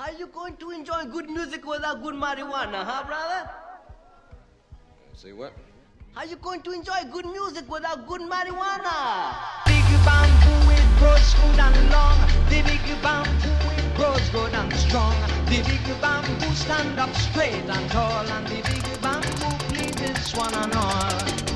Are you going to enjoy good music without good marijuana, huh, brother? Say what? How you going to enjoy good music without good marijuana? Big bamboo, it grows good and long. The big bamboo, it grows good and strong. The big bamboo stand up straight and tall, and the big bamboo pleases one and all.